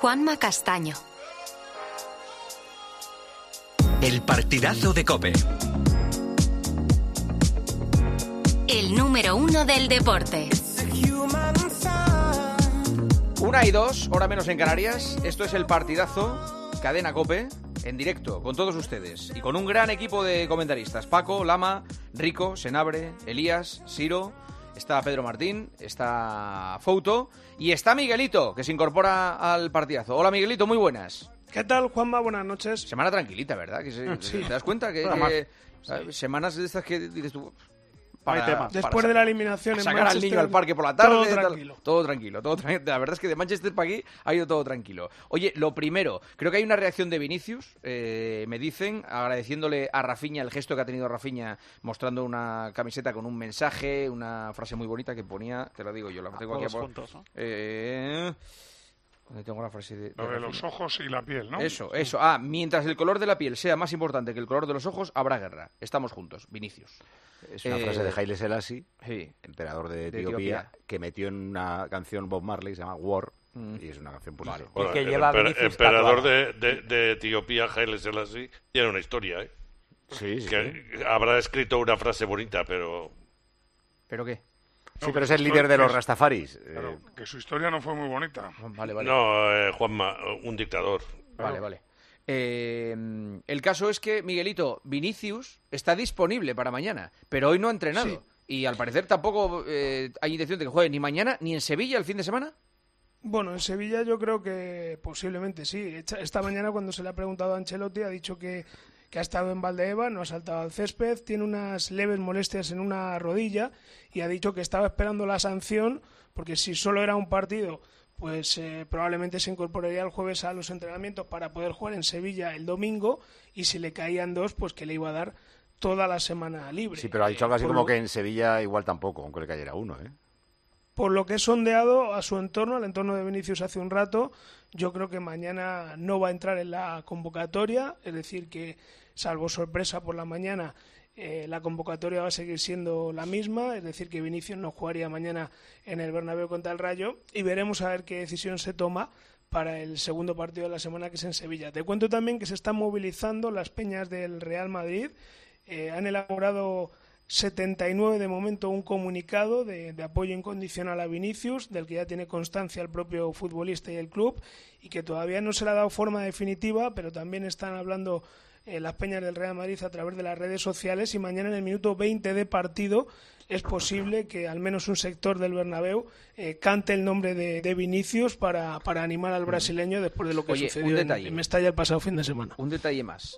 Juanma Castaño. El partidazo de COPE. El número 1 del deporte. 1:02, hora menos en Canarias. Esto es el partidazo, cadena COPE, en directo, con todos ustedes. Y con un gran equipo de comentaristas. Paco, Lama, Rico, Senabre, Elías, Siro. Está Pedro Martín, está Fouto y está Miguelito, que se incorpora al partidazo. Hola Miguelito, muy buenas. ¿Qué tal, Juanma? Buenas noches. Semana tranquilita, ¿verdad? Sí. ¿Te das cuenta? Que semanas de estas que dices tú... Después de la eliminación en sacar Manchester, al niño al parque por la tarde, todo tranquilo. todo tranquilo. La verdad es que de Manchester para aquí ha ido todo tranquilo. Oye, lo primero, creo que hay una reacción de Vinicius, me dicen, agradeciéndole a Rafinha el gesto que ha tenido Rafinha, mostrando una camiseta con un mensaje, una frase muy bonita que ponía, te lo digo yo, la tengo aquí juntos, ¿no? ¿Dónde tengo la frase de lo de los ojos y la piel, ¿no? Eso. Mientras el color de la piel sea más importante que el color de los ojos, habrá guerra. Estamos juntos, Vinicius. Es una frase de Haile Selassie, sí, emperador de Etiopía, que metió en una canción Bob Marley, se llama War, y es una canción por vale. Bueno, que lleva emperador de Etiopía, Haile Selassie, tiene una historia, ¿eh? Sí. Que habrá escrito una frase bonita, pero... ¿Pero qué? Sí, pero es el líder de los Rastafaris. Claro, que su historia no fue muy bonita. Vale. No, Juanma, un dictador. Vale. El caso es que, Miguelito, Vinicius está disponible para mañana, pero hoy no ha entrenado. Sí. Y al parecer tampoco hay intención de que juegue ni mañana ni en Sevilla el fin de semana. Bueno, en Sevilla yo creo que posiblemente sí. Esta mañana cuando se le ha preguntado a Ancelotti ha dicho que ha estado en Valdebeba, no ha saltado al césped, tiene unas leves molestias en una rodilla y ha dicho que estaba esperando la sanción porque si solo era un partido, pues probablemente se incorporaría el jueves a los entrenamientos para poder jugar en Sevilla el domingo y si le caían 2, pues que le iba a dar toda la semana libre. Sí, pero ha dicho algo así como que en Sevilla igual tampoco, aunque le cayera 1, ¿eh? Por lo que he sondeado a su entorno, al entorno de Vinicius hace un rato, yo creo que mañana no va a entrar en la convocatoria, es decir que, salvo sorpresa por la mañana, la convocatoria va a seguir siendo la misma, es decir que Vinicius no jugaría mañana en el Bernabéu contra el Rayo y veremos a ver qué decisión se toma para el segundo partido de la semana, que es en Sevilla. Te cuento también que se están movilizando las peñas del Real Madrid, han elaborado 79 de momento un comunicado de apoyo incondicional a Vinicius, del que ya tiene constancia el propio futbolista y el club, y que todavía no se le ha dado forma definitiva, pero también están hablando las peñas del Real Madrid a través de las redes sociales, y mañana en el minuto 20 de partido es posible que al menos un sector del Bernabéu cante el nombre de Vinicius para animar al brasileño después de lo que sucedió en Mestalla el pasado fin de semana. Un detalle más.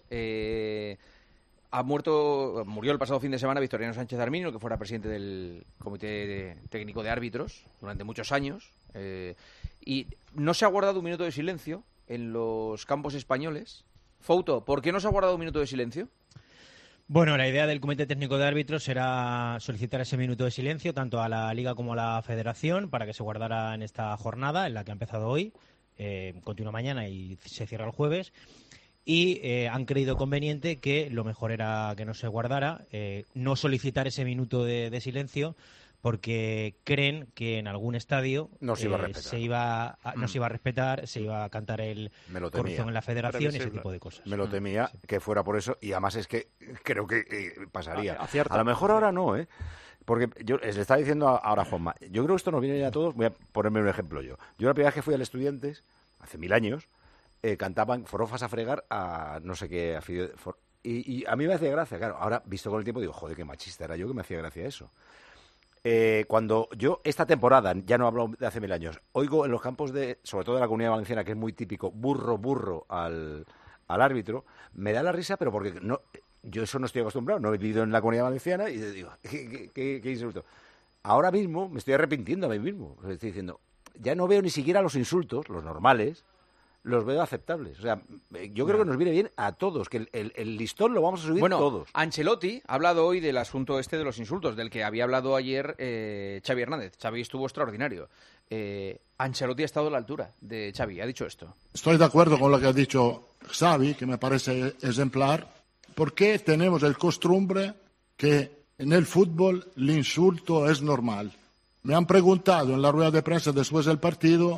Murió el pasado fin de semana Victoriano Sánchez Arminio, que fuera presidente del Comité Técnico de Árbitros durante muchos años, y no se ha guardado un minuto de silencio en los campos españoles. Fouto, ¿por qué no se ha guardado un minuto de silencio? Bueno, la idea del Comité Técnico de Árbitros era solicitar ese minuto de silencio tanto a la Liga como a la Federación para que se guardara en esta jornada, en la que ha empezado hoy, continúa mañana y se cierra el jueves. Y han creído conveniente que lo mejor era que no se guardara, no solicitar ese minuto de silencio, porque creen que en algún estadio no se iba a respetar, se iba a cantar el corrupción en la federación, ese tipo de cosas. Me lo temía que fuera por eso, y además es que creo que pasaría. A lo mejor ahora no, ¿eh? Porque yo les estaba diciendo ahora a Juanma, yo creo que esto nos viene ya a todos, voy a ponerme un ejemplo yo. Yo la primera vez que fui al Estudiantes, hace 1000 años, cantaban Forofas a fregar a no sé qué, y a mí me hacía gracia, claro, ahora visto con el tiempo digo, joder, qué machista era yo que me hacía gracia eso. Cuando yo, esta temporada, ya no hablo de hace 1000 años, oigo en los campos sobre todo de la Comunidad Valenciana, que es muy típico, burro al árbitro, me da la risa, pero porque no, yo eso no estoy acostumbrado, no he vivido en la Comunidad Valenciana y digo, qué insulto. Ahora mismo me estoy arrepintiendo a mí mismo, estoy diciendo, ya no veo ni siquiera los insultos, los normales, los veo aceptables. O sea, yo creo que nos viene bien a todos, que el listón lo vamos a subir todos. Ancelotti ha hablado hoy del asunto de los insultos, del que había hablado ayer Xavi Hernández. Xavi estuvo extraordinario. Ancelotti ha estado a la altura de Xavi, ha dicho esto. Estoy de acuerdo con lo que ha dicho Xavi, que me parece ejemplar, porque tenemos el costumbre que en el fútbol el insulto es normal. Me han preguntado en la rueda de prensa después del partido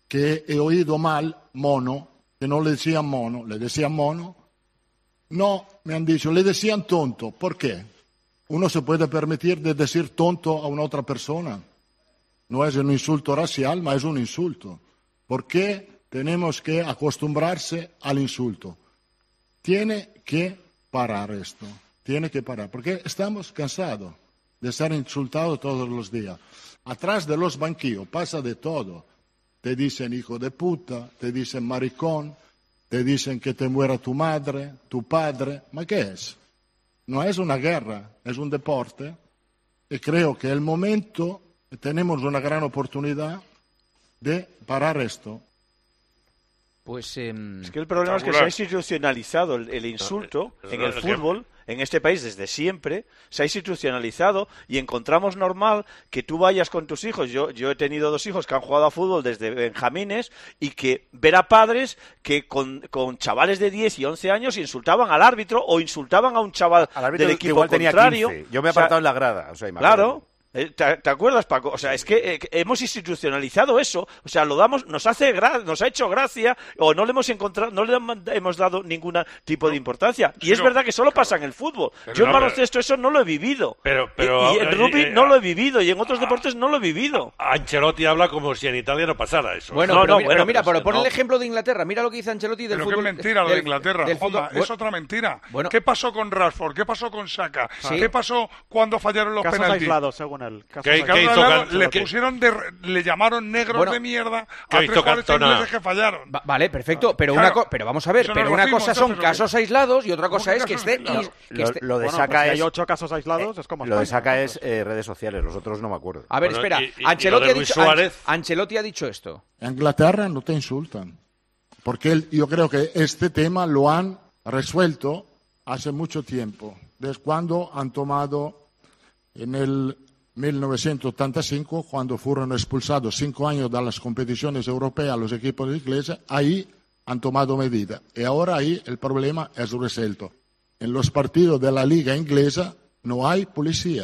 que he oído mal mono, que no le decían mono, le decían mono. No, me han dicho, le decían tonto. ¿Por qué? Uno se puede permitir de decir tonto a una otra persona. No es un insulto racial, pero es un insulto. ¿Por qué tenemos que acostumbrarse al insulto? Tiene que parar esto. Tiene que parar. Porque estamos cansados de ser insultados todos los días. Atrás de los banquillos pasa de todo. Te dicen hijo de puta, te dicen maricón, te dicen que te muera tu madre, tu padre. ¿Ma qué es? No es una guerra, es un deporte. Y creo que el momento, tenemos una gran oportunidad de parar esto. Pues es que el problema es que se ha institucionalizado el insulto en el fútbol, en este país desde siempre, se ha institucionalizado y encontramos normal que tú vayas con tus hijos. Yo he tenido 2 hijos que han jugado a fútbol desde benjamines y que ver a padres que con chavales de 10 y 11 años insultaban al árbitro o insultaban a un chaval del equipo igual contrario. Tenía 15. Yo me he apartado en la grada. O sea, claro. ¿Te acuerdas, Paco? O sea, es que hemos institucionalizado eso. O sea, lo damos, nos ha hecho gracia o no le hemos encontrado, no le hemos dado ningún tipo de importancia. Y es verdad que solo pasa en el fútbol. Yo en baloncesto eso no lo he vivido. Y en rugby no lo he vivido y en otros deportes no lo he vivido. Ancelotti habla como si en Italia no pasara eso. Bueno, mira, pon el ejemplo de Inglaterra. Mira lo que dice Ancelotti del fútbol. Pero qué mentira lo de Inglaterra. Es otra mentira. ¿Qué pasó con Rashford? ¿Qué pasó con Saka? ¿Qué pasó cuando fallaron los penaltis? Aislados, según él. Le llamaron negros de mierda a 3 jugadores ingleses que fallaron. Vale, perfecto, pero pero vamos a ver, pero una cosa son casos aislados y otra cosa es que esté... Lo de Saka es... hay 8 casos aislados, es como... Lo de Saka es redes sociales, los otros no me acuerdo. A ver, espera, Ancelotti ha dicho esto. En Inglaterra no te insultan, porque yo creo que este tema lo han resuelto hace mucho tiempo, desde cuando han tomado en el 1985, cuando fueron expulsados 5 años de las competiciones europeas los equipos ingleses, ahí han tomado medidas. Y ahora ahí el problema es resuelto. En los partidos de la liga inglesa no hay policía.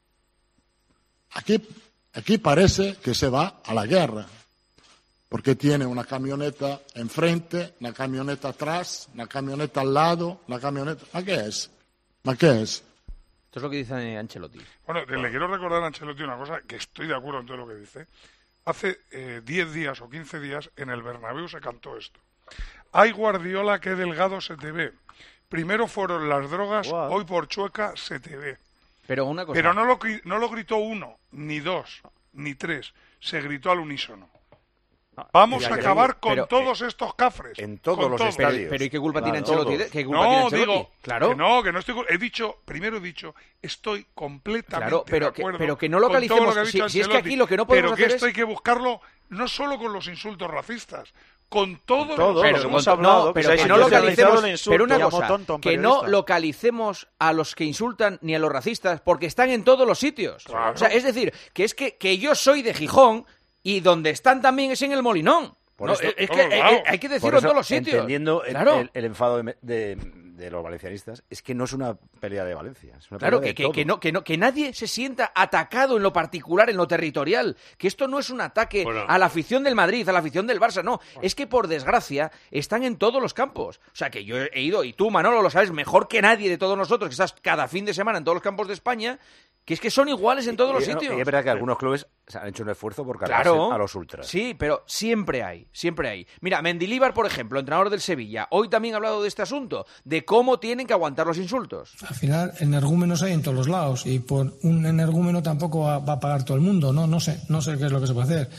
Aquí parece que se va a la guerra, porque tiene una camioneta enfrente, una camioneta atrás, una camioneta al lado, una camioneta... ¿Ma qué es? Esto es lo que dice Ancelotti. Bueno, le quiero recordar a Ancelotti una cosa, que estoy de acuerdo en todo lo que dice. Hace 10 días o 15 días en el Bernabéu se cantó esto. Ay, Guardiola, qué delgado se te ve. Primero fueron las drogas, hoy por Chueca se te ve. Pero una cosa... Pero no lo gritó 1, ni 2, ni 3. Se gritó al unísono. Vamos a acabar con todos estos cafres. En todos los estadios. Pero ¿y qué culpa tiene Ancelotti? Claro. Que no estoy... Primero he dicho, estoy completamente de acuerdo. Pero que no localicemos... Si es que aquí lo que no podemos hacer es... Pero que esto hay que buscarlo no solo con los insultos racistas, con todos los hemos hablado, pero que no localicemos, pero una cosa, que no localicemos a los que insultan ni a los racistas, porque están en todos los sitios. Claro. O sea, es decir, que yo soy de Gijón y donde están también es en el Molinón. Hay que decirlo en todos los sitios. Entendiendo el enfado de los valencianistas, es que no es una pelea de Valencia. Es una pelea que nadie se sienta atacado en lo particular, en lo territorial. Que esto no es un ataque a la afición del Madrid, a la afición del Barça, no. Es que, por desgracia, están en todos los campos. O sea, que yo he ido, y tú, Manolo, lo sabes mejor que nadie de todos nosotros, que estás cada fin de semana en todos los campos de España, que es que son iguales en todos los sitios. Y es verdad que algunos clubes han hecho un esfuerzo por cargarse a los ultras. Sí, pero siempre hay. Mira, Mendilibar, por ejemplo, entrenador del Sevilla, hoy también ha hablado de este asunto, de cómo tienen que aguantar los insultos. Al final, energúmenos hay en todos los lados, y por un energúmeno tampoco va a pagar todo el mundo, ¿no? No sé qué es lo que se puede hacer.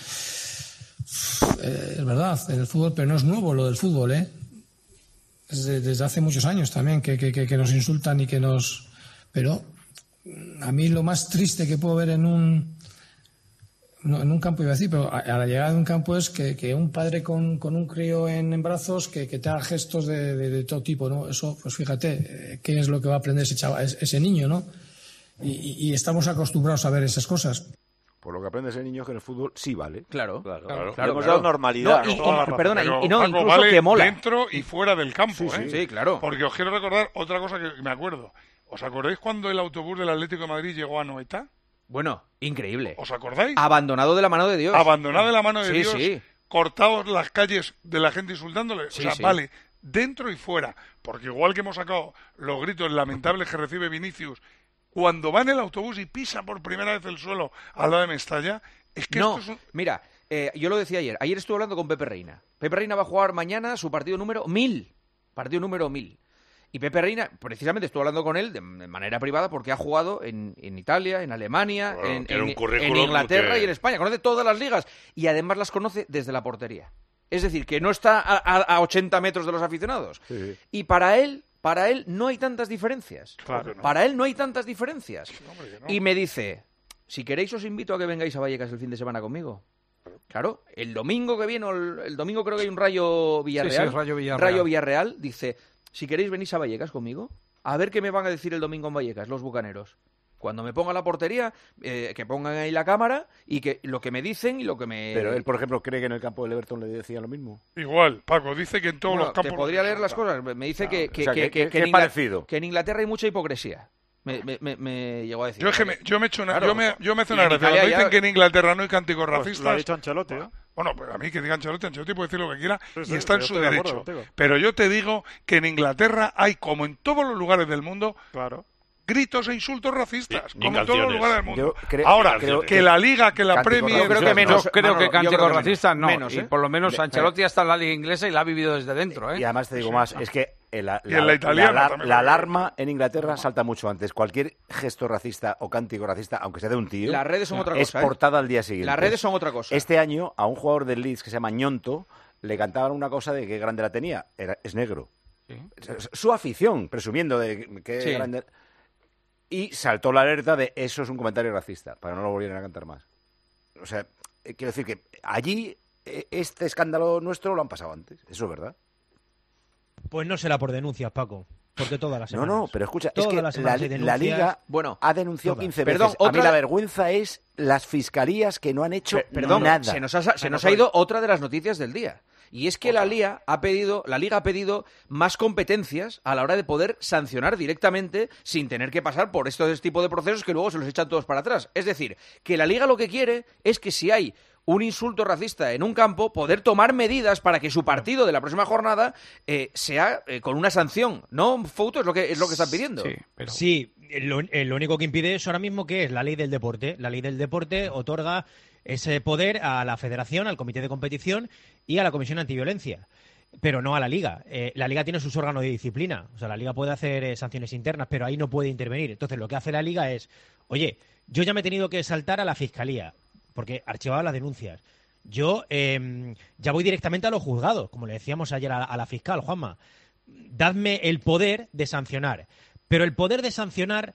Es verdad, el fútbol, pero no es nuevo lo del fútbol, ¿eh? Desde hace muchos años también que nos insultan y que nos... Pero a mí lo más triste que puedo ver en un campo, iba a decir, pero a la llegada de un campo es que un padre con un crío en brazos que te haga gestos de todo tipo, ¿no? Eso, pues fíjate, ¿qué es lo que va a aprender ese chaval, ese niño, ¿no? Y estamos acostumbrados a ver esas cosas. Por lo que aprende ese niño que en el fútbol sí vale. Claro. Hemos dado normalidad. Incluso vale que mola. Dentro y fuera del campo, ¿eh? Sí, claro. Porque os quiero recordar otra cosa que me acuerdo. ¿Os acordáis cuando el autobús del Atlético de Madrid llegó a Noeta? Bueno, increíble. ¿Os acordáis? Abandonado de la mano de Dios. Abandonado de la mano de Dios. Sí. cortados las calles de la gente insultándole. Sí, o sea, sí. vale, dentro y fuera. Porque igual que hemos sacado los gritos lamentables que recibe Vinicius cuando va en el autobús y pisa por primera vez el suelo al lado de Mestalla, es que No, esto es un... mira, yo lo decía ayer. Ayer estuve hablando con Pepe Reina. Pepe Reina va a jugar mañana su partido número 1000. Partido número 1000. Y Pepe Reina, precisamente estuve hablando con él de manera privada porque ha jugado en Italia, en Alemania, Bueno, en tiene un currículum Inglaterra que- y en España. Conoce todas las ligas y además las conoce desde la portería. Es decir, que no está a 80 metros de los aficionados. Sí. Y para él no hay tantas diferencias. Claro que no. Para él no hay tantas diferencias. hombre, que no. Y me dice, si queréis os invito a que vengáis a Vallecas el fin de semana conmigo. Claro, el domingo que viene, o el domingo creo que hay un Rayo Villarreal. Sí, Rayo Villarreal. Rayo Villarreal, dice, si queréis venís a Vallecas conmigo, a ver qué me van a decir el domingo en Vallecas, los bucaneros. Cuando me ponga la portería, que pongan ahí la cámara y que lo que me dicen y lo que me... Pero él, por ejemplo, cree que en el campo del Everton le decía lo mismo. Igual, Paco, dice que en todos Bueno, los campos... te podría leer las cosas. Me dice que o sea, que en es parecido. que en Inglaterra hay mucha hipocresía. Me llegó a decir. Yo, es que yo me echo una, Claro. yo me hace Y una en gracia. Italia Cuando ya- dicen que en Inglaterra no hay cánticos Pues racistas... lo ha dicho Ancelotti, ¿eh? Bueno, pues a mí que diga Ancelotti puede decir lo que quiera Sí, y sí, está en yo su estoy de acuerdo derecho. contigo. Pero yo te digo que en Inglaterra hay, como en todos los lugares del mundo, Claro. gritos e insultos racistas, Y como en todos los canciones. lugares del mundo. Yo creo- Ahora, creo que la Liga, que la Cánticos Premier... Yo creo que menos. Yo creo Manolo, que yo cánticos creo que racistas no. menos, Y ¿eh? por lo menos Ancelotti está en la Liga Inglesa y la ha vivido desde dentro, ¿eh? Y además te digo más, es que Y en la italiana también. la alarma en Inglaterra salta mucho antes. Cualquier gesto racista o cántico racista, aunque sea de un tío, Las redes son otra es cosa, ¿eh? portada al día siguiente. Las redes son otra cosa. Este año a un jugador del Leeds que se llama Ñonto le cantaban una cosa de qué grande la tenía. Es negro. Sí. Su afición, presumiendo de que Sí. grande... Y saltó la alerta de eso es un comentario racista, para no lo volvieran a cantar más. O sea, quiero decir que allí este escándalo nuestro lo han pasado antes. Eso es verdad. Pues no será por denuncias, Paco. Porque todas las No, semanas. no, pero escucha, es Todas que las semanas hay la denuncias. Liga Bueno, ha denunciado todas. 15 Perdón, veces. A mí otra- la vergüenza es las fiscalías que no han hecho Perdón, nada. se nos ha ido otra de las noticias del día. Y es que la Liga ha pedido más competencias a la hora de poder sancionar directamente sin tener que pasar por estos tipos de procesos que luego se los echan todos para atrás. Es decir, que la Liga lo que quiere es que si hay un insulto racista en un campo, poder tomar medidas para que su partido de la próxima jornada sea con una sanción. ¿No, Fouto? Es lo que están pidiendo. Sí, pero... Sí, lo único que impide eso ahora mismo que es la ley del deporte. La ley del deporte otorga ese poder a la federación, al comité de competición y a la comisión antiviolencia, pero no a la liga. La liga tiene sus órganos de disciplina. O sea, la liga puede hacer sanciones internas, pero ahí no puede intervenir. Entonces, lo que hace la liga es, oye, yo ya me he tenido que saltar a la fiscalía porque archivaba las denuncias. Yo ya voy directamente a los juzgados, como le decíamos ayer a la fiscal, Juanma. Dadme el poder de sancionar. Pero el poder de sancionar,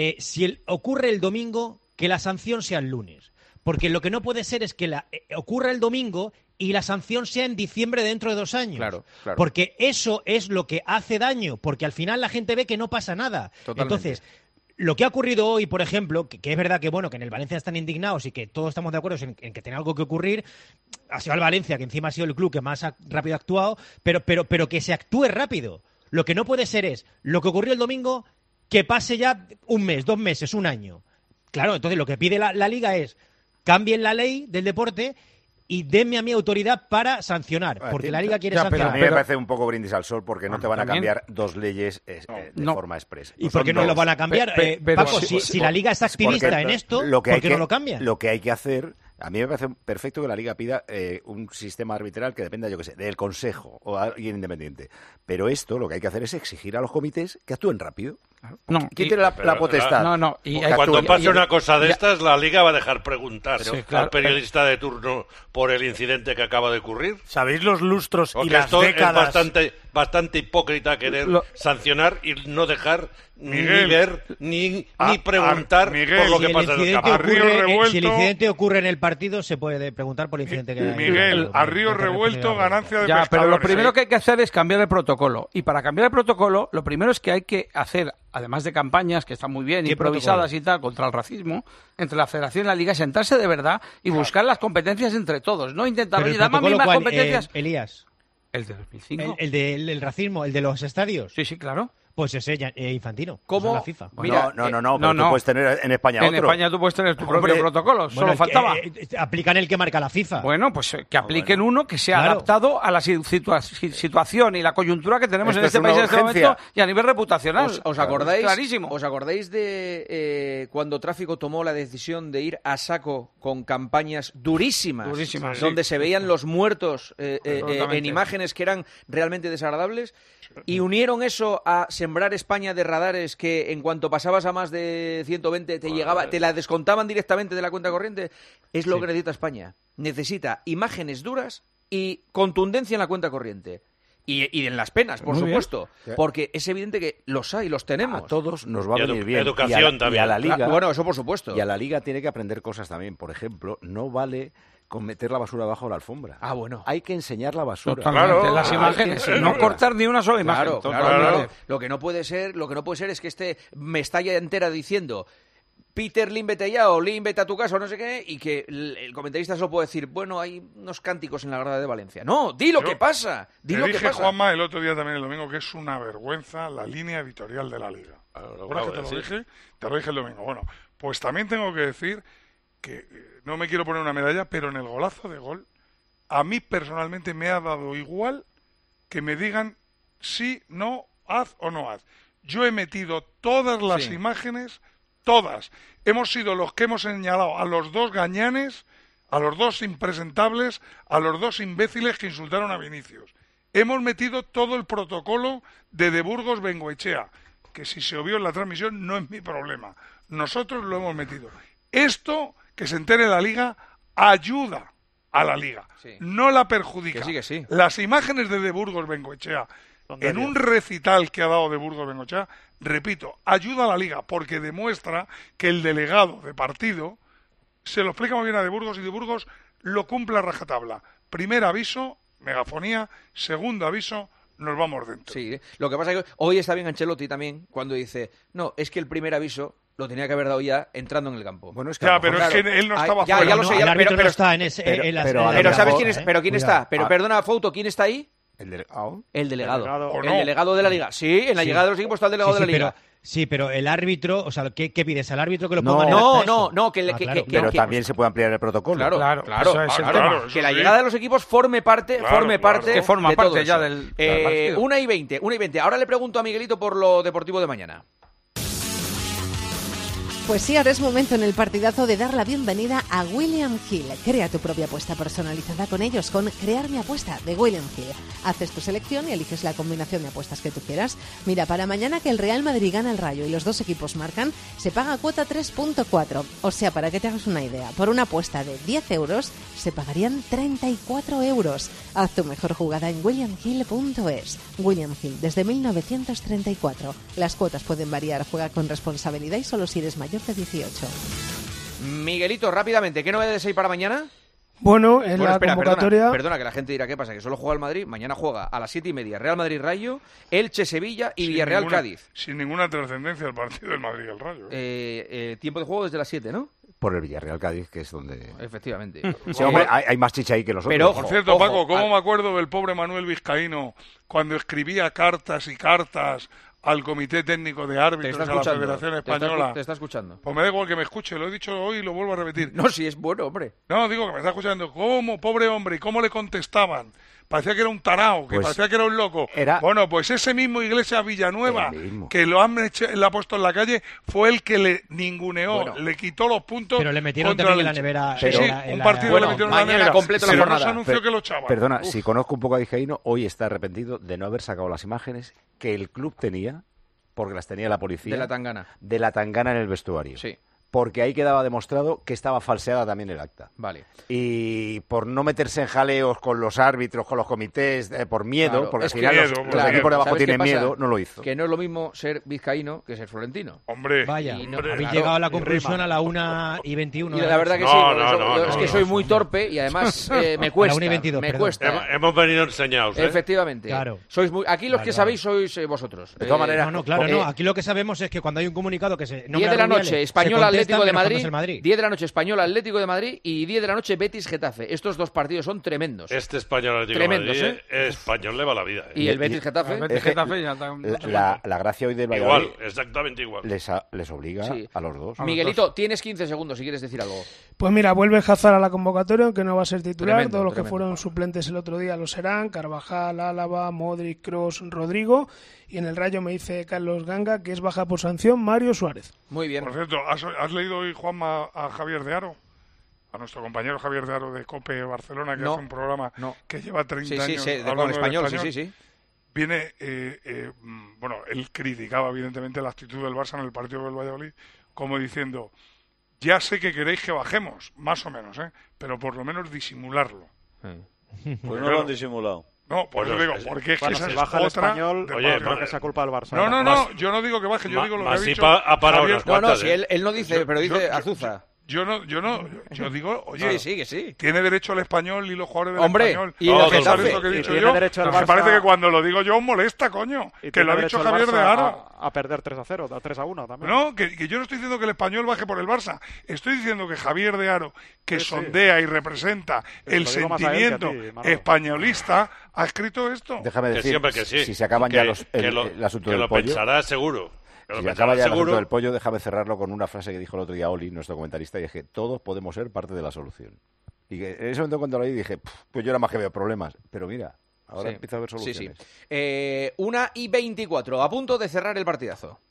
si ocurre el domingo, que la sanción sea el lunes. Porque lo que no puede ser es que ocurra el domingo y la sanción sea en diciembre dentro de 2 años. Claro. Porque eso es lo que hace daño, porque al final la gente ve que no pasa nada. Totalmente. Entonces, lo que ha ocurrido hoy, por ejemplo, que es verdad que bueno, que en el Valencia están indignados y que todos estamos de acuerdo en que tiene algo que ocurrir, ha sido el Valencia, que encima ha sido el club que más rápido ha actuado, pero que se actúe rápido. Lo que no puede ser es lo que ocurrió el domingo, que pase ya 1 mes, 2 meses, 1 año. Claro, entonces lo que pide la Liga es cambien la ley del deporte y denme a mi autoridad para sancionar, porque la Liga quiere sancionar. A mí me parece un poco brindis al sol porque no te van a también. cambiar 2 leyes de forma expresa. ¿Y por qué no lo van a cambiar? Paco, si la Liga es activista en esto, ¿por qué no lo cambian? Lo que hay que hacer, a mí me parece perfecto que la Liga pida un sistema arbitral que dependa, yo qué sé, del Consejo o de alguien independiente. Pero esto lo que hay que hacer es exigir a los comités que actúen rápido. No, ¿Quién tiene la potestad? No. Cuando pase una cosa de estas, la Liga va a dejar preguntar Sí, claro, al periodista de turno por el incidente que acaba de ocurrir. ¿Sabéis los lustros Porque y las esto décadas? es bastante hipócrita querer sancionar y no dejar Miguel, ni ver ni preguntar por lo que pasa en el campo. Si el incidente ocurre en el partido, se puede preguntar por el incidente que hay. Miguel, a río revuelto, ganancia de Ya, pescadores. pero lo primero que hay que hacer es cambiar el protocolo. Y para cambiar el protocolo, lo primero es que hay que hacer, además de campañas que están muy bien, ¿Qué improvisadas y tal, contra el racismo, entre la Federación y la Liga, sentarse de verdad y buscar las competencias entre todos. No intentar, Pero oye, el dame a mí protocolo, más ¿cuál, competencias. Elías? El de 2005. El del racismo, el de los estadios. Sí, claro. Pues ese Infantino. ¿Cómo? La FIFA. Mira, no, tú puedes tener en España otro. En España tú puedes tener tu propio protocolo, solo faltaba. Aplican el que marca la FIFA. Bueno, pues que apliquen uno que sea adaptado a la situación y la coyuntura que tenemos en este país en este momento y a nivel reputacional. ¿Os acordáis? Clarísimo. ¿Os acordáis de cuando Tráfico tomó la decisión de ir a saco con campañas durísimas, donde se veían los muertos en imágenes que eran realmente desagradables? Y unieron eso a sembrar España de radares que en cuanto pasabas a más de 120 te la descontaban directamente de la cuenta corriente. Es lo que necesita España. Necesita imágenes duras y contundencia en la cuenta corriente. Y en las penas, por supuesto. Porque es evidente que los hay, los tenemos. A todos nos va a venir bien. Educación también. Y a la Liga, bueno, eso por supuesto. Y a la Liga tiene que aprender cosas también. Por ejemplo, no vale con meter la basura bajo la alfombra. Bueno. Hay que enseñar la basura. Totalmente, las imágenes. No cortar ni una sola imagen. Claro. Lo que no puede ser es que esté Mestalla entera diciendo Peter, Lin, vete ya, o Lin, vete a tu casa, o no sé qué, y que el comentarista solo puede decir, bueno, hay unos cánticos en la grada de Valencia. No, di lo que pasa. Dije, Juanma, el otro día también, el domingo, que es una vergüenza la línea editorial de la Liga. ¿Ahora que te lo dije? Te lo dije el domingo. Bueno, pues también tengo que decir que no me quiero poner una medalla, pero en el golazo de gol, a mí personalmente me ha dado igual que me digan sí, no, haz o no haz. Yo he metido todas las imágenes, todas. Hemos sido los que hemos señalado a los dos gañanes, a los dos impresentables, a los dos imbéciles que insultaron a Vinicius. Hemos metido todo el protocolo de Burgos Bengoechea, que si se obvió en la transmisión no es mi problema. Nosotros lo hemos metido. Esto, que se entere la Liga, ayuda a la Liga, no la perjudica. Que sí. Las imágenes de Burgos Bengoechea en un recital que ha dado de Burgos Bengoechea, repito, ayuda a la Liga porque demuestra que el delegado de partido se lo explica muy bien a de Burgos y de Burgos lo cumple a rajatabla. Primer aviso, megafonía. Segundo aviso, nos vamos dentro. Sí, lo que pasa es que hoy está bien Ancelotti también cuando dice, no, es que el primer aviso lo tenía que haber dado ya entrando en el campo. Bueno, es que pero es que él no estaba fuera. Ya lo sé, el árbitro no está en ese... Pero ¿sabes quién es? ¿Pero quién está? Pero perdona, Fouto, ¿quién está ahí? ¿El delegado? El delegado. El delegado de la Liga. Sí, en la llegada de los equipos está el delegado de la Liga. Pero el árbitro, o sea, ¿qué pides? ¿Al árbitro que lo ponga No, pero también se puede ampliar el protocolo. Claro. Que la llegada de los equipos forme parte que forma de parte todo ya eso. del partido. 1:20. Ahora le pregunto a Miguelito por lo deportivo de mañana. Pues sí, ahora es momento en el partidazo de dar la bienvenida a William Hill. Crea tu propia apuesta personalizada con ellos, con Crear mi apuesta de William Hill. Haces tu selección y eliges la combinación de apuestas que tú quieras. Mira, para mañana que el Real Madrid gana el Rayo y los dos equipos marcan, se paga cuota 3.4. O sea, para que te hagas una idea, por una apuesta de 10 euros se pagarían 34 euros. Haz tu mejor jugada en williamhill.es. William Hill, desde 1934. Las cuotas pueden variar, juega con responsabilidad y solo si eres mayor de 18. Miguelito, rápidamente, ¿qué novedades hay para mañana? Bueno, en la convocatoria... Perdona, que la gente dirá, ¿qué pasa? Que solo juega el Madrid. Mañana juega a las 7:30 Real Madrid-Rayo, Elche-Sevilla y Villarreal-Cádiz. Sin ninguna trascendencia el partido del Madrid y el Rayo. Tiempo de juego desde las 7, ¿no? Por el Villarreal-Cádiz, que es donde... Efectivamente. Sí, hombre, hay más chicha ahí que los otros. Pero, por cierto, Paco, ¿cómo me acuerdo del pobre Manuel Vizcaíno cuando escribía cartas y cartas al Comité Técnico de Árbitros, a la Federación Española? Te está escuchando. Pues me da igual que me escuche, lo he dicho hoy y lo vuelvo a repetir. No, si es bueno, hombre. No, digo que me está escuchando. ¿Cómo, pobre hombre? ¿Y cómo le contestaban? Parecía que era un tarao, que parecía que era un loco. Bueno, pues ese mismo Iglesias Villanueva, que lo ha puesto en la calle, fue el que le ninguneó, le quitó los puntos. Pero le metieron también en la nevera. Un partido le metieron en la nevera. Completo la jornada. No se anunció que lo echaban. Perdona, si conozco un poco a Vizcaíno, hoy está arrepentido de no haber sacado las imágenes que el club tenía, porque las tenía la policía. De la tangana en el vestuario. Sí. Porque ahí quedaba demostrado que estaba falseada también el acta. Vale. Y por no meterse en jaleos con los árbitros, con los comités, por miedo, porque al final los equipos de abajo tienen miedo, no lo hizo. Que no es lo mismo ser vizcaíno que ser florentino. Hombre. Vaya, habéis llegado a la conclusión a la 1:21. Y la verdad que sí, es que soy muy torpe y además me cuesta. A la 1:22, me cuesta. Hemos venido enseñados, Efectivamente. Claro. Sois aquí los que sabéis sois vosotros. De todas maneras. Aquí lo que sabemos es que cuando hay un comunicado que se... 10 de la noche, Español Atlético de menos cuando es Madrid, el Madrid. 10 de la noche Español Atlético de Madrid y 10 de la noche Betis Getafe. Estos dos partidos son tremendos. Este Español Atlético Tremendos, de Madrid, Español le va la vida. Y el Betis Getafe. El Betis Getafe ya está La gracia hoy del Valladolid Igual, exactamente igual. les obliga Sí. a los dos. Miguelito, tienes 15 segundos si quieres decir algo. Pues mira, vuelve Hazard a la convocatoria, aunque no va a ser titular. Tremendo, Todos los que tremendo. fueron suplentes el otro día lo serán. Carvajal, Álava, Modric, Kroos, Rodrigo. Y en el Rayo me dice Carlos Ganga que es baja por sanción Mario Suárez. Muy bien. Por cierto, ¿has leído hoy, Juanma, a Javier de Aro? A nuestro compañero Javier de Aro de COPE Barcelona, que No, hace un programa no. que lleva 30 Sí, años sí, hablando con del español, sí. Viene, bueno, él criticaba evidentemente la actitud del Barça en el partido del Valladolid, como diciendo, ya sé que queréis que bajemos, más o menos, pero por lo menos disimularlo. Pues no lo han disimulado. No, por eso digo, porque es que esa si es baja el otra... Español, Oye, creo que sea culpa del Barça. No, yo no digo que baje, yo digo lo que ha dicho ha parado Javier. unas cuantas, si él no dice, pero dice Azuza. Yo digo, oye, Sí, que sí. tiene derecho el Español y los jugadores del Hombre, Español. y el ¿Sabes Getafe. lo que he Y dicho tiene yo? derecho el Me Barça- parece que cuando lo digo yo os molesta, coño. Y Que lo ha tiene dicho derecho el Javier de Barça Aro. a perder 3-0, a 3-1 también. No, que yo no estoy diciendo que el Español baje por el Barça. Estoy diciendo que Javier de Aro, que Sí, sí. sondea y representa el lo digo más a él que a sentimiento ti, Manolo. españolista, ha escrito esto. Déjame Que decir, siempre que sí. si se acaban Que- ya que el asunto que del lo pollo, pensará seguro. Que lo si se pensará acaba ya el asunto seguro. del pollo, déjame cerrarlo con una frase que dijo el otro día Oli, nuestro comentarista, y es que todos podemos ser parte de la solución. Y que en ese momento cuando lo oí dije, pues yo era más que veo problemas. Pero mira, ahora Sí. empieza a haber Sí, soluciones. sí. 1:24, a punto de cerrar el partidazo.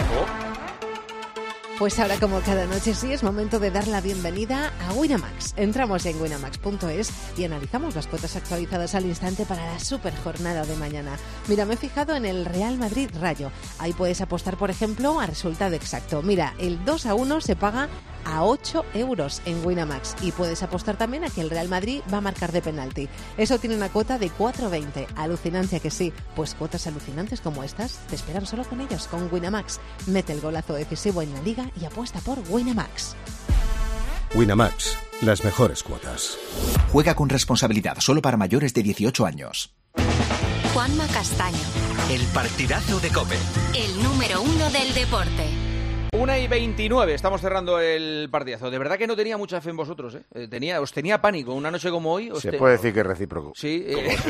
Pues ahora, como cada noche sí, es momento de dar la bienvenida a Winamax. Entramos en winamax.es y analizamos las cuotas actualizadas al instante para la super jornada de mañana. Mira, me he fijado en el Real Madrid Rayo. Ahí puedes apostar, por ejemplo, a resultado exacto. Mira, el 2-1 se paga a 8 euros en Winamax y puedes apostar también a que el Real Madrid va a marcar de penalti. Eso tiene una cuota de 4,20. Alucinancia que sí. Pues cuotas alucinantes como estas te esperan solo con ellos, con Winamax. Mete el golazo decisivo en la liga y apuesta por Winamax. Winamax, las mejores cuotas. Juega con responsabilidad, solo para mayores de 18 años. Juanma Castaño, El partidazo de COPE. el número 1 del deporte. 1:29, estamos cerrando el partidazo. De verdad que no tenía mucha fe en vosotros, ¿eh? Os tenía pánico. Una noche como hoy... Se puede decir que es recíproco. Sí,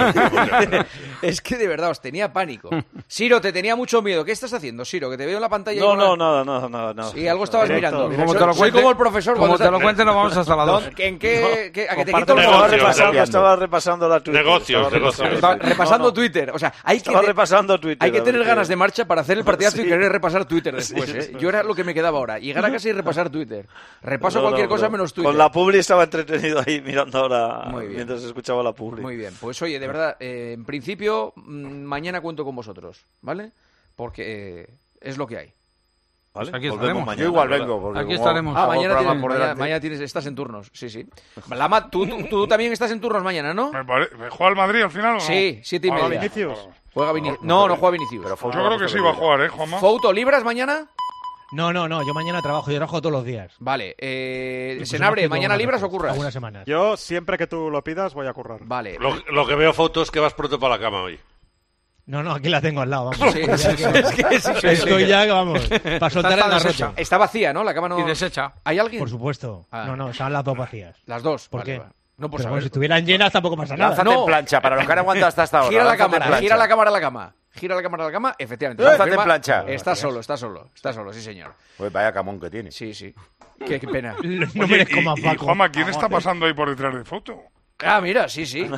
es que de verdad os tenía pánico. Siro, te tenía mucho miedo. ¿Qué estás haciendo, Siro? Que te veo en la pantalla. No, nada. Sí, algo estabas mirando. Como te lo Soy cuente, como el profesor. como cuando te lo cuente, nos vamos hasta las 2. ¿En qué? ¿A que te Comparto quito el negocio, estaba repasando la Twitter. Negocios. Estaba repasando Twitter. O sea, Estaba repasando Twitter. hay que tener porque- ganas de marcha para hacer el partidazo y Sí. querer repasar Twitter después. Sí, ¿eh? sí. Yo era lo que me quedaba ahora. Llegar a casa y repasar Twitter. Repaso cualquier cosa pero menos Twitter. Con la publi estaba entretenido ahí mirando ahora Muy bien. mientras escuchaba la publi. Muy bien, pues oye, de verdad, en principio, mañana cuento con vosotros, ¿vale? Porque es lo que hay. ¿Vale? Aquí Volvemos estaremos. mañana. Yo igual vengo. Porque Aquí como estaremos. hago Mañana programa tienes, por delante. estás en turnos, sí. Lama, tú también estás en turnos mañana, ¿no? ¿Me juega el Madrid al final o no? Sí, 7:30. Ah, Vinicius. Juega Vinicius. No juega Vinicius. Pero Fouto Yo creo no que se sí va a olvida. jugar, Juanma? ¿Fouto, libras mañana? No, yo mañana trabajo, yo trabajo todos los días. Vale. Incluso Senabre, más que ¿mañana todas las libras o veces, curras? algunas semanas. Yo, siempre que tú lo pidas, voy a currar. Vale. Lo que veo fotos es que vas pronto para la cama hoy. No, aquí la tengo al lado, vamos. Sí, es que sí, Estoy ya, vamos, para soltar Está el deshecha. garrote. Está vacía, ¿no? La cama no... Y deshecha. ¿Hay alguien? Por supuesto. Ah. No, están las dos vacías. Las dos. ¿Por Vale, qué? vale. No, por Pero saber. bueno, si estuvieran llenas tampoco pasa nada. Lánzate en plancha, para los que han aguantado hasta ahora. Gira la lánzate en cámara, plancha. gira la cámara a la cama. Gira la cámara a la cama, efectivamente. Lánzate Confirma, en plancha. Está solo, sí señor. Pues vaya camón que tiene. Sí. Qué pena. No merezco más, Y Paco. Juanma, ¿quién está pasando ahí por detrás de foto? Ah, mira, sí. Sí.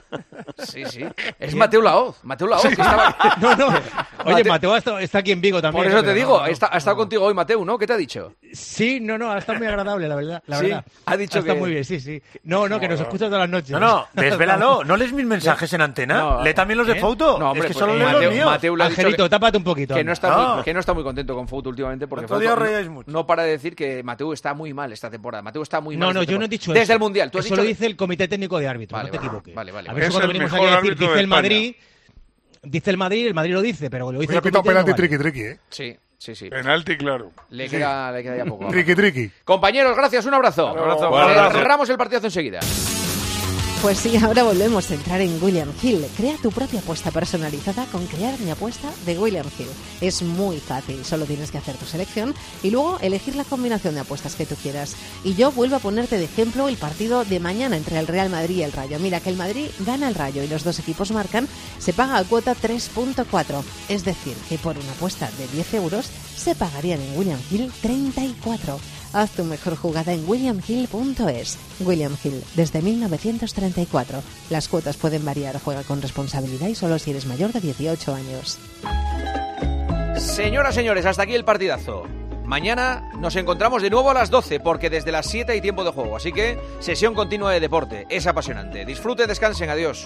Es Mateo Laoz. Que estaba... No. Oye, Mateo está aquí en Vigo también. Por eso ¿no? te Pero digo, no. ha estado contigo hoy, Mateo, ¿no? ¿Qué te ha dicho? Sí, no, está muy agradable, la verdad. Sí, ha dicho está que- muy bien, sí. No, que nos escucha todas las noches. No, desvélalo. ¿No lees mis mensajes en antena? No. Lee también los de ¿Eh? Fouto. No, hombre, es que pues solo lee los míos. Mateo le ha dicho Angelito, tápate un poquito. que no anda. está muy contento con Fouto últimamente porque otro día Fouto os reíais mucho. no para de decir que Mateo está muy mal esta temporada. Mateo está muy mal. No, esta yo no he temporada. dicho Desde eso. el Mundial. Tú has Eso dicho lo que- dice el Comité Técnico de Árbitros, Vale, no te vale, equivoques. vale. A ver Es si cuando el venimos mejor aquí a decir, árbitro dice de el Madrid, dice el Madrid lo dice, pero lo dice Hoy ha el pitado comité, no penalti vale. triqui, Sí. Penalti, claro. Le queda ya poco. triqui. Compañeros, gracias, un abrazo. abrazo. Cerramos el partidazo enseguida. Pues sí, ahora volvemos a entrar en William Hill. Crea tu propia apuesta personalizada con Crear mi apuesta de William Hill. Es muy fácil, solo tienes que hacer tu selección y luego elegir la combinación de apuestas que tú quieras. Y yo vuelvo a ponerte de ejemplo el partido de mañana entre el Real Madrid y el Rayo. Mira, que el Madrid gana al Rayo y los dos equipos marcan, se paga a cuota 3.4. Es decir, que por una apuesta de 10 euros se pagarían en William Hill 34. Haz tu mejor jugada en williamhill.es. William Hill, desde 1934. Las cuotas pueden variar. Juega con responsabilidad y solo si eres mayor de 18 años. Señoras, señores, hasta aquí el partidazo. Mañana nos encontramos de nuevo a las 12, porque desde las 7 hay tiempo de juego. Así que, sesión continua de deporte. Es apasionante. Disfruten, descansen. Adiós.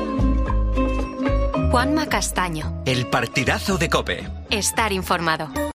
Juanma Castaño. El partidazo de COPE. Estar informado.